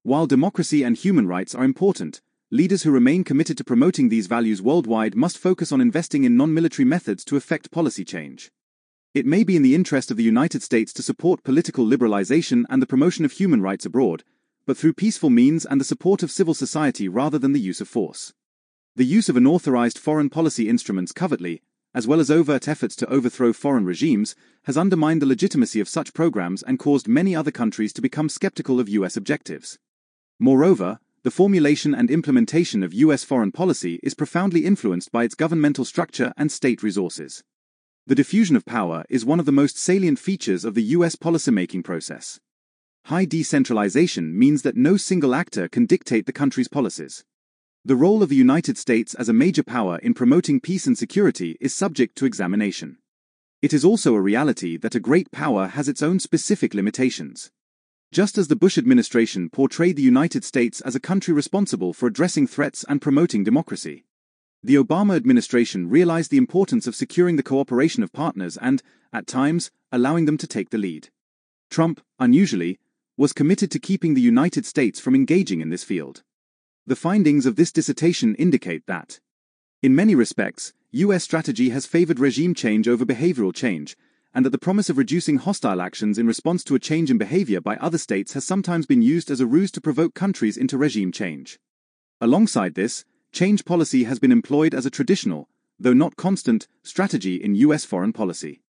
While democracy and human rights are important, leaders who remain committed to promoting these values worldwide must focus on investing in non-military methods to effect policy change. It may be in the interest of the United States to support political liberalization and the promotion of human rights abroad, but through peaceful means and the support of civil society rather than the use of force. The use of unauthorized foreign policy instruments covertly, as well as overt efforts to overthrow foreign regimes, has undermined the legitimacy of such programs and caused many other countries to become skeptical of U.S. objectives. Moreover, the formulation and implementation of U.S. foreign policy is profoundly influenced by its governmental structure and state resources. The diffusion of power is one of the most salient features of the U.S. policymaking process. High decentralization means that no single actor can dictate the country's policies. The role of the United States as a major power in promoting peace and security is subject to examination. It is also a reality that a great power has its own specific limitations. Just as the Bush administration portrayed the United States as a country responsible for addressing threats and promoting democracy, the Obama administration realized the importance of securing the cooperation of partners and, at times, allowing them to take the lead. Trump, unusually, was committed to keeping the United States from engaging in this field. The findings of this dissertation indicate that, in many respects, U.S. strategy has favored regime change over behavioral change, and that the promise of reducing hostile actions in response to a change in behavior by other states has sometimes been used as a ruse to provoke countries into regime change. Alongside this, change policy has been employed as a traditional, though not constant, strategy in U.S. foreign policy.